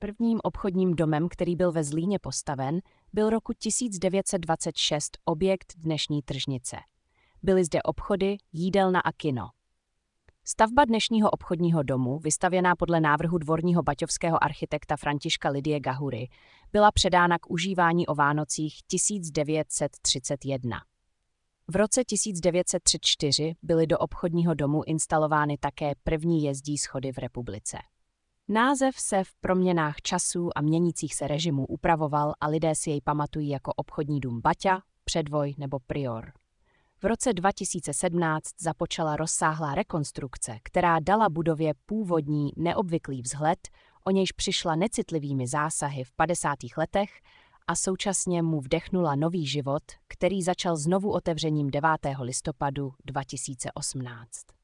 Prvním obchodním domem, který byl ve Zlíně postaven, byl roku 1926 objekt dnešní tržnice. Byly zde obchody, jídelna a kino. Stavba dnešního obchodního domu, vystavěná podle návrhu dvorního baťovského architekta Františka Lidie Gahury, byla předána k užívání o Vánocích 1931. V roce 1934 byly do obchodního domu instalovány také první jezdí schody v republice. Název se v proměnách časů a měnících se režimů upravoval a lidé si jej pamatují jako obchodní dům Baťa, Předvoj nebo Prior. V roce 2017 započala rozsáhlá rekonstrukce, která dala budově původní neobvyklý vzhled, o nějž přišla necitlivými zásahy v 50. letech a současně mu vdechnula nový život, který začal znovu otevřením 9. listopadu 2018.